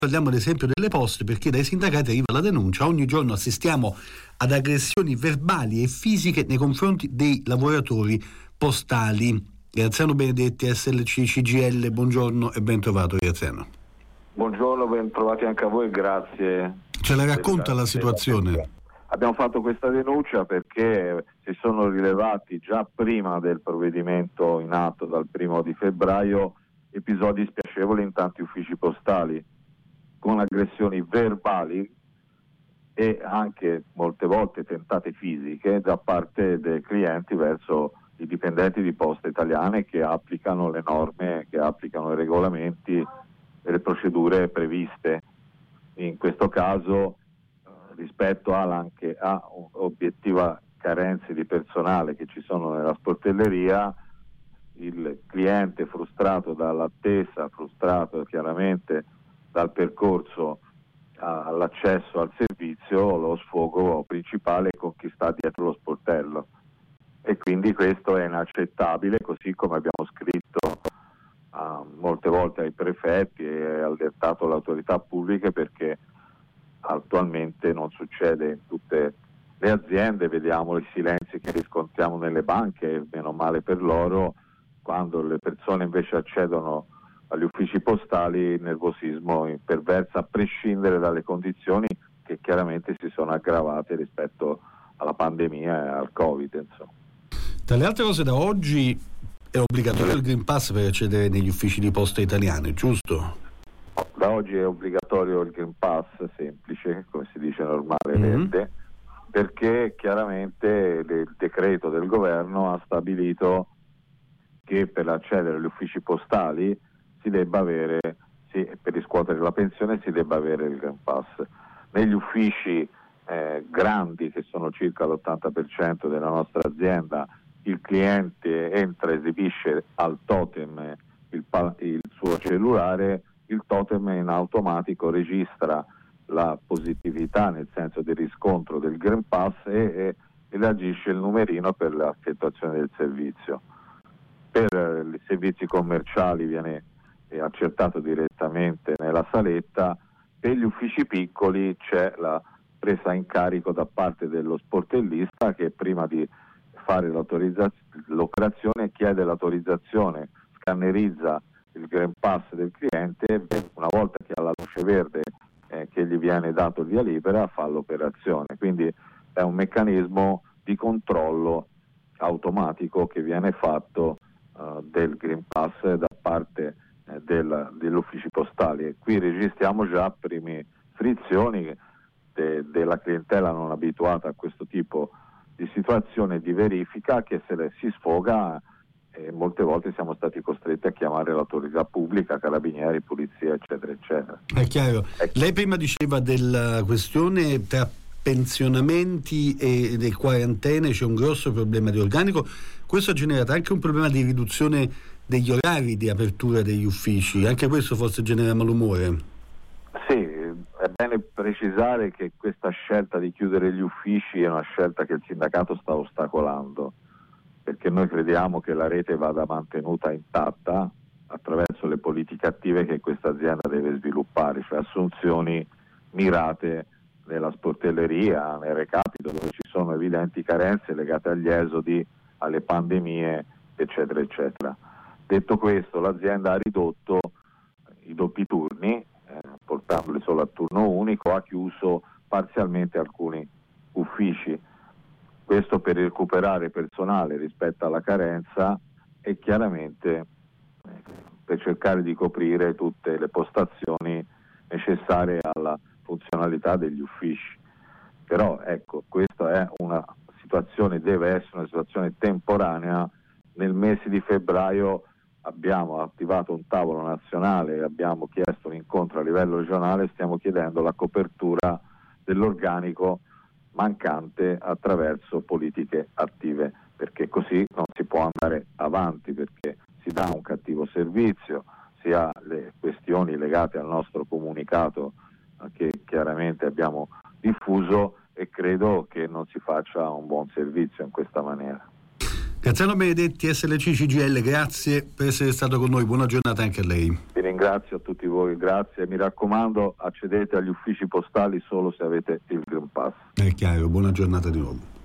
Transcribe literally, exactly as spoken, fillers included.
Parliamo ad esempio delle poste, perché dai sindacati arriva la denuncia: ogni giorno assistiamo ad aggressioni verbali e fisiche nei confronti dei lavoratori postali. Graziano Benedetti, S L C C G I L, buongiorno e ben trovato Graziano. Buongiorno, ben trovati anche a voi, grazie. Ce la racconta la situazione? Abbiamo fatto questa denuncia perché si sono rilevati già prima del provvedimento in atto dal primo di febbraio episodi spiacevoli in tanti uffici postali, con aggressioni verbali e anche molte volte tentate fisiche da parte dei clienti verso i dipendenti di Poste Italiane che applicano le norme, che applicano i regolamenti e le procedure previste. In questo caso, rispetto anche a obiettiva carenze di personale che ci sono nella sportelleria, il cliente frustrato dall'attesa, frustrato chiaramente dal percorso all'accesso al servizio, lo sfogo principale è con chi sta dietro lo sportello, e quindi questo è inaccettabile, così come abbiamo scritto uh, molte volte ai prefetti e allertato le autorità pubbliche, perché attualmente non succede in tutte le aziende. Vediamo i silenzi che riscontriamo nelle banche, meno male per loro. Quando le persone invece accedono agli uffici postali, il nervosismo imperversa, a prescindere dalle condizioni che chiaramente si sono aggravate rispetto alla pandemia e al Covid, insomma. Tra le altre cose, da oggi è obbligatorio il Green Pass per accedere negli uffici di Poste Italiane, giusto? Da oggi è obbligatorio il Green Pass semplice, come si dice normale, mm-hmm. verde, perché chiaramente il decreto del governo ha stabilito che per accedere agli uffici postali si debba avere, sì, per riscuotere la pensione si debba avere il Green Pass. Negli uffici eh, grandi, che sono circa l'ottanta per cento della nostra azienda, il cliente entra, esibisce al totem il, il suo cellulare, il totem in automatico registra la positività, nel senso di riscontro del Green Pass, e, e reagisce il numerino per l'effettuazione del servizio. Per i servizi commerciali viene accertato direttamente nella saletta. Per gli uffici piccoli c'è la presa in carico da parte dello sportellista, che prima di fare l'operazione chiede l'autorizzazione, scannerizza il Green Pass del cliente e una volta che ha la luce verde eh, che gli viene dato il via libera, fa l'operazione. Quindi è un meccanismo di controllo automatico che viene fatto uh, del Green Pass da parte eh, del, degli uffici postali, e qui registriamo già prime frizioni de, della clientela non abituata a questo tipo di situazione di verifica, che se le si sfoga e molte volte siamo stati costretti a chiamare l'autorità pubblica, carabinieri, polizia, eccetera, eccetera. È chiaro. Ecco. Lei prima diceva della questione tra pensionamenti e le quarantene, c'è un grosso problema di organico. Questo ha generato anche un problema di riduzione degli orari di apertura degli uffici, anche questo forse genera malumore. Sì, è bene precisare che questa scelta di chiudere gli uffici è una scelta che il sindacato sta ostacolando, perché noi crediamo che la rete vada mantenuta intatta attraverso le politiche attive che questa azienda deve sviluppare, cioè assunzioni mirate nella sportelleria, nel recapito, dove ci sono evidenti carenze legate agli esodi, alle pandemie, eccetera, eccetera. Detto questo, l'azienda ha ridotto i doppi turni, eh, portandoli solo a turno unico, ha chiuso parzialmente alcuni uffici. Questo per recuperare personale rispetto alla carenza e chiaramente per cercare di coprire tutte le postazioni necessarie alla funzionalità degli uffici. Però ecco, questa è una situazione, deve essere una situazione temporanea. Nel mese di febbraio abbiamo attivato un tavolo nazionale, abbiamo chiesto un incontro a livello regionale, stiamo chiedendo la copertura dell'organico mancante attraverso politiche attive, perché così non si può andare avanti, perché si dà un cattivo servizio, si ha le questioni legate al nostro comunicato eh, che chiaramente abbiamo diffuso, e credo che non si faccia un buon servizio in questa maniera. Graziano Benedetti, S L C C G I L, grazie per essere stato con noi, buona giornata anche a lei. Vi ringrazio a tutti voi, grazie, mi raccomando accedete agli uffici postali solo se avete il Green Pass. È chiaro, buona giornata di nuovo.